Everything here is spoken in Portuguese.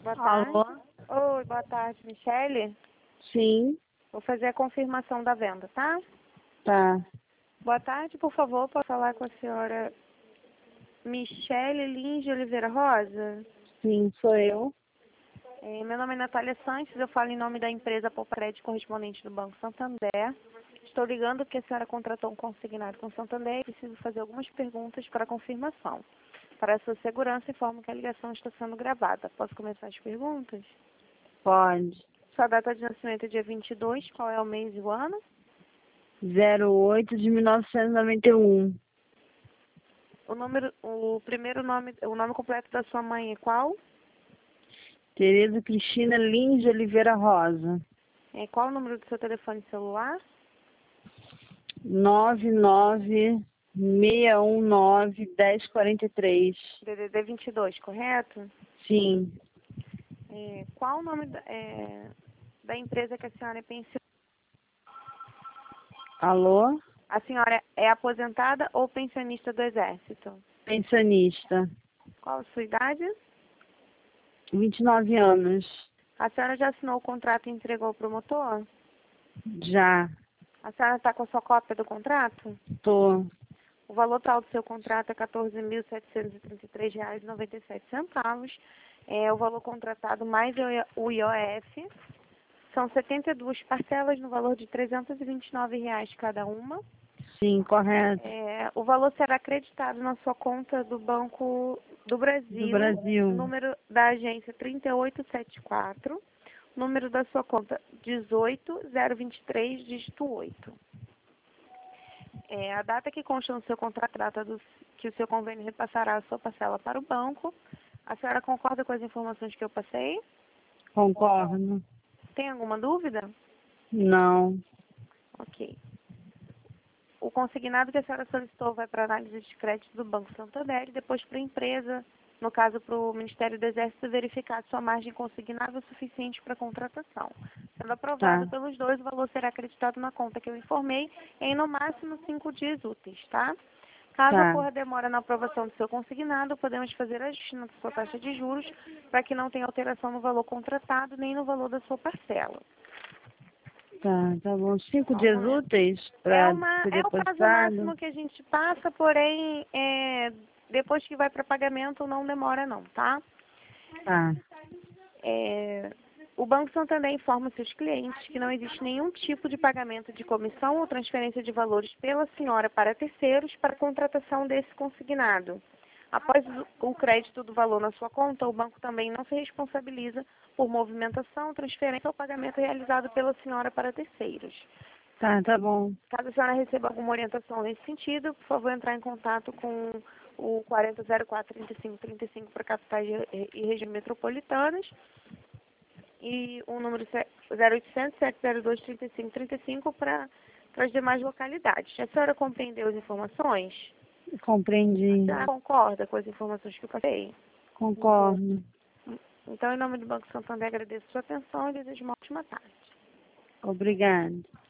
Boa tarde. Alô? Oi, boa tarde, Michele. Sim, Vou fazer a confirmação da venda, tá? tá. Boa tarde, por favor, posso falar com a senhora Michele Lins de Oliveira Rosa? Sim, sou eu. Meu nome é Natália Sanches, eu falo em nome da empresa Popred correspondente do Banco Santander. Estou ligando porque a senhora contratou um consignado com Santander e preciso fazer algumas perguntas para confirmação. Para a sua segurança, informo que a ligação está sendo gravada. Posso começar as perguntas? Pode. Sua data de nascimento é dia 22, qual é o mês e o ano? 08 de 1991. O nome completo da sua mãe é qual? Tereza Cristina Lins de Oliveira Rosa. Qual o número do seu telefone celular? 996191043. DDD 22, correto? Sim. Qual o nome da empresa que a senhora é pensionista? Alô? A senhora é aposentada ou pensionista do Exército? Pensionista. Qual a sua idade? 29 anos. A senhora já assinou o contrato e entregou ao promotor? Já. A senhora está com a sua cópia do contrato? Tô. O valor total do seu contrato é R$ 14.733,97. O valor contratado mais o IOF. São 72 parcelas no valor de R$ 329 cada uma. Sim, correto. O valor será acreditado na sua conta do Banco do Do Brasil, Brasil. número da agência 3874, número da sua conta 18023, dígito 8. A data que consta no seu contrato, a data que o seu convênio repassará a sua parcela para o banco. A senhora concorda com as informações que eu passei? Concordo. Tem alguma dúvida? Não. Ok. O consignado que a senhora solicitou vai para análise de crédito do Banco Santander e depois para a empresa, no caso para o Ministério do Exército, verificar se sua margem consignável é suficiente para a contratação. Sendo aprovado Tá. pelos dois, o valor será acreditado na conta que eu informei em no máximo 5 dias úteis, tá? Caso Tá. ocorra demora na aprovação do seu consignado, podemos fazer ajuste na sua taxa de juros para que não tenha alteração no valor contratado nem no valor da sua parcela. Tá bom. 5 dias Vamos lá. úteis para ser É o prazo depositado? máximo que a gente passa, porém, depois que vai para pagamento não demora não, tá? Tá. O Banco Santander informa seus clientes que não existe nenhum tipo de pagamento de comissão ou transferência de valores pela senhora para terceiros para a contratação desse consignado. Após o crédito do valor na sua conta, o banco também não se responsabiliza por movimentação, transferência ou pagamento realizado pela senhora para terceiros. Tá bom. Caso a senhora receba alguma orientação nesse sentido, por favor, entrar em contato com o 4004-3535 para capitais e regiões metropolitanas e o número 0800-702-3535 para as demais localidades. A senhora compreendeu as informações? A Compreendi. senhora concorda com as informações que eu passei? Concordo. Então, em nome do Banco Santander, agradeço a sua atenção e desejo uma ótima tarde. Obrigada.